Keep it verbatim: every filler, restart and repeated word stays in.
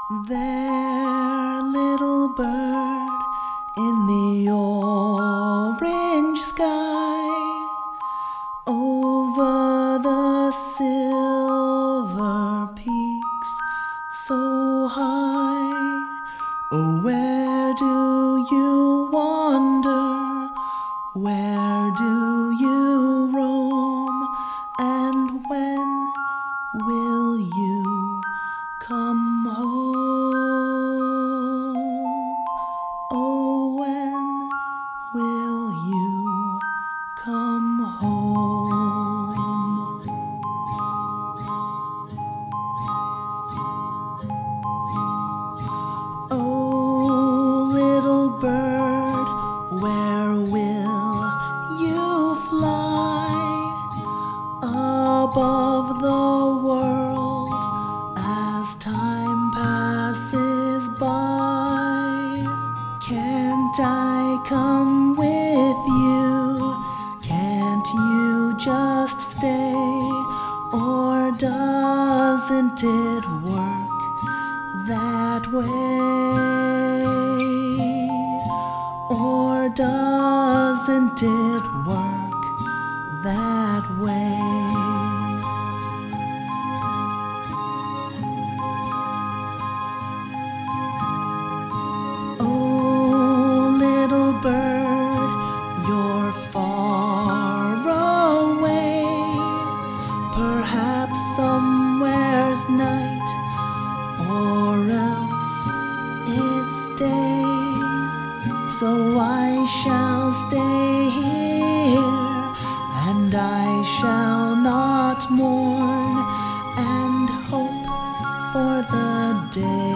There, little bird, in the orange sky, over the silver peaks so high. Oh, where do you wander? Where do you roam? And when will you come home? Oh, when will you come home? Oh, little bird, where will you fly? Above the world as time passes by. Can't I come with you? Can't you just stay? Or doesn't it work that way? Or doesn't it work that way? Oh, little bird, you're far away. Perhaps somewhere's night, or else it's day. So I shall stay here, and I shall not mourn, and hope for the day